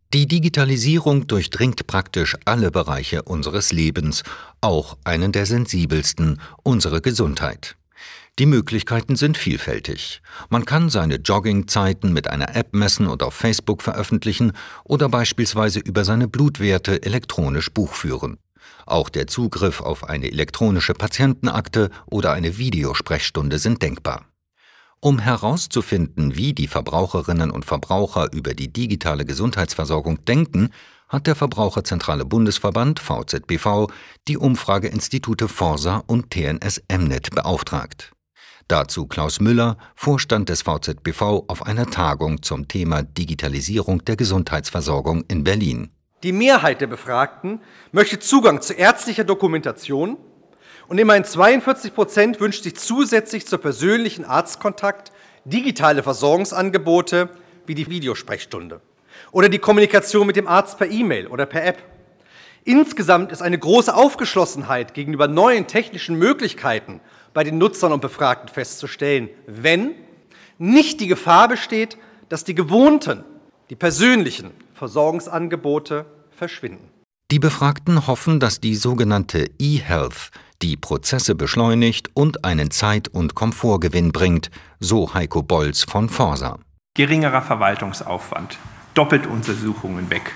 Die Digitalisierung durchdringt praktisch alle Bereiche unseres Lebens, auch einen der sensibelsten, unsere Gesundheit. Die Möglichkeiten sind vielfältig. Man kann seine Joggingzeiten mit einer App messen und auf Facebook veröffentlichen oder beispielsweise über seine Blutwerte elektronisch Buch führen. Auch der Zugriff auf eine elektronische Patientenakte oder eine Videosprechstunde sind denkbar. Um herauszufinden, wie die Verbraucherinnen und Verbraucher über die digitale Gesundheitsversorgung denken, hat der Verbraucherzentrale Bundesverband VZBV die Umfrageinstitute Forsa und TNS Mnet beauftragt. Dazu Klaus Müller, Vorstand des VZBV, auf einer Tagung zum Thema Digitalisierung der Gesundheitsversorgung in Berlin. Die Mehrheit der Befragten möchte Zugang zu ärztlicher Dokumentation und immerhin 42% wünscht sich zusätzlich zur persönlichen Arztkontakt digitale Versorgungsangebote wie die Videosprechstunde oder die Kommunikation mit dem Arzt per E-Mail oder per App. Insgesamt ist eine große Aufgeschlossenheit gegenüber neuen technischen Möglichkeiten bei den Nutzern und Befragten festzustellen, wenn nicht die Gefahr besteht, dass die gewohnten, die persönlichen Versorgungsangebote verschwinden. Die Befragten hoffen, dass die sogenannte E-Health die Prozesse beschleunigt und einen Zeit- und Komfortgewinn bringt, so Heiko Bolz von Forsa. Geringerer Verwaltungsaufwand, Doppeltuntersuchungen weg,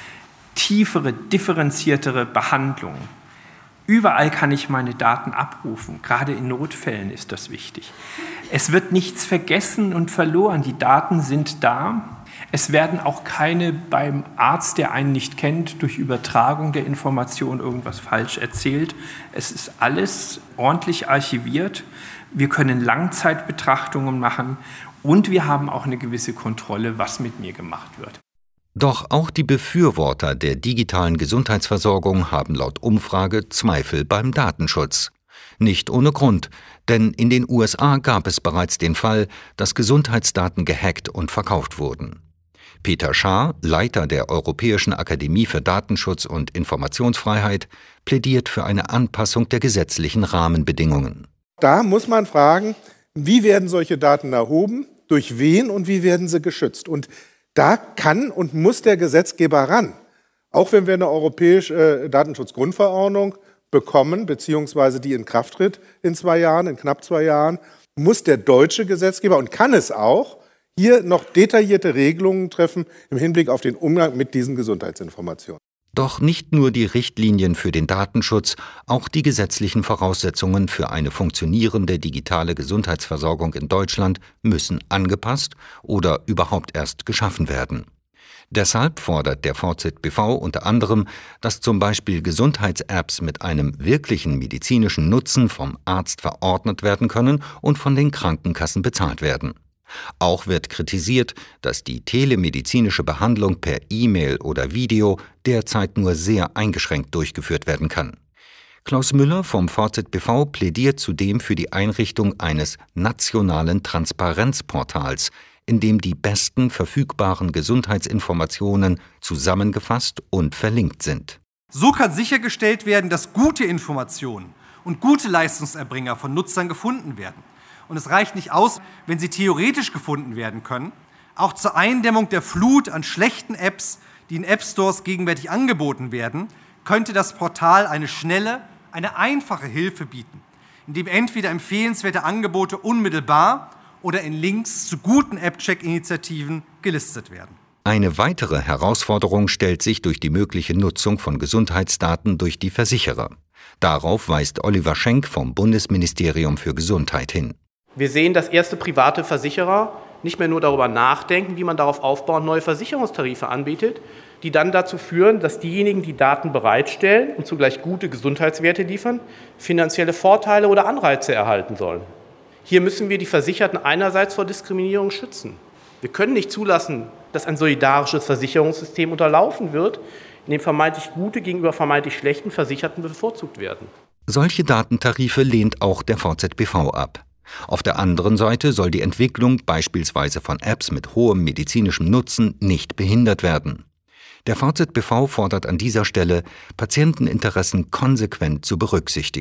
tiefere, differenziertere Behandlungen. Überall kann ich meine Daten abrufen, gerade in Notfällen ist das wichtig. Es wird nichts vergessen und verloren, die Daten sind da. Es werden auch keine beim Arzt, der einen nicht kennt, durch Übertragung der Information irgendwas falsch erzählt. Es ist alles ordentlich archiviert. Wir können Langzeitbetrachtungen machen und wir haben auch eine gewisse Kontrolle, was mit mir gemacht wird. Doch auch die Befürworter der digitalen Gesundheitsversorgung haben laut Umfrage Zweifel beim Datenschutz. Nicht ohne Grund, denn in den USA gab es bereits den Fall, dass Gesundheitsdaten gehackt und verkauft wurden. Peter Schaar, Leiter der Europäischen Akademie für Datenschutz und Informationsfreiheit, plädiert für eine Anpassung der gesetzlichen Rahmenbedingungen. Da muss man fragen, wie werden solche Daten erhoben, durch wen und wie werden sie geschützt? Und da kann und muss der Gesetzgeber ran. Auch wenn wir eine europäische Datenschutzgrundverordnung bekommen, beziehungsweise die in Kraft tritt in knapp 2 Jahren, muss der deutsche Gesetzgeber und kann es auch, hier noch detaillierte Regelungen treffen im Hinblick auf den Umgang mit diesen Gesundheitsinformationen. Doch nicht nur die Richtlinien für den Datenschutz, auch die gesetzlichen Voraussetzungen für eine funktionierende digitale Gesundheitsversorgung in Deutschland müssen angepasst oder überhaupt erst geschaffen werden. Deshalb fordert der VZBV unter anderem, dass zum Beispiel Gesundheits-Apps mit einem wirklichen medizinischen Nutzen vom Arzt verordnet werden können und von den Krankenkassen bezahlt werden. Auch wird kritisiert, dass die telemedizinische Behandlung per E-Mail oder Video derzeit nur sehr eingeschränkt durchgeführt werden kann. Klaus Müller vom VZBV plädiert zudem für die Einrichtung eines nationalen Transparenzportals, in dem die besten verfügbaren Gesundheitsinformationen zusammengefasst und verlinkt sind. So kann sichergestellt werden, dass gute Informationen und gute Leistungserbringer von Nutzern gefunden werden. Und es reicht nicht aus, wenn sie theoretisch gefunden werden können. Auch zur Eindämmung der Flut an schlechten Apps, die in App-Stores gegenwärtig angeboten werden, könnte das Portal eine schnelle, eine einfache Hilfe bieten, indem entweder empfehlenswerte Angebote unmittelbar oder in Links zu guten App-Check-Initiativen gelistet werden. Eine weitere Herausforderung stellt sich durch die mögliche Nutzung von Gesundheitsdaten durch die Versicherer. Darauf weist Oliver Schenk vom Bundesministerium für Gesundheit hin. Wir sehen, dass erste private Versicherer nicht mehr nur darüber nachdenken, wie man darauf aufbauend neue Versicherungstarife anbietet, die dann dazu führen, dass diejenigen, die Daten bereitstellen und zugleich gute Gesundheitswerte liefern, finanzielle Vorteile oder Anreize erhalten sollen. Hier müssen wir die Versicherten einerseits vor Diskriminierung schützen. Wir können nicht zulassen, dass ein solidarisches Versicherungssystem unterlaufen wird, in dem vermeintlich gute gegenüber vermeintlich schlechten Versicherten bevorzugt werden. Solche Datentarife lehnt auch der VZBV ab. Auf der anderen Seite soll die Entwicklung beispielsweise von Apps mit hohem medizinischem Nutzen nicht behindert werden. Der VZBV fordert an dieser Stelle, Patienteninteressen konsequent zu berücksichtigen.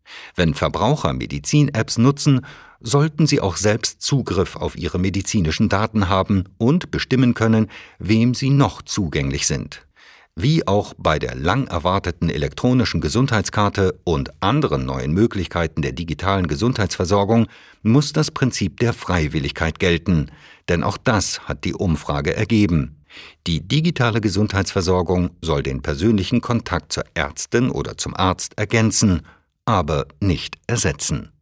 Wenn Verbraucher Medizin-Apps nutzen, sollten sie auch selbst Zugriff auf ihre medizinischen Daten haben und bestimmen können, wem sie noch zugänglich sind. Wie auch bei der lang erwarteten elektronischen Gesundheitskarte und anderen neuen Möglichkeiten der digitalen Gesundheitsversorgung muss das Prinzip der Freiwilligkeit gelten, denn auch das hat die Umfrage ergeben. Die digitale Gesundheitsversorgung soll den persönlichen Kontakt zur Ärztin oder zum Arzt ergänzen, aber nicht ersetzen.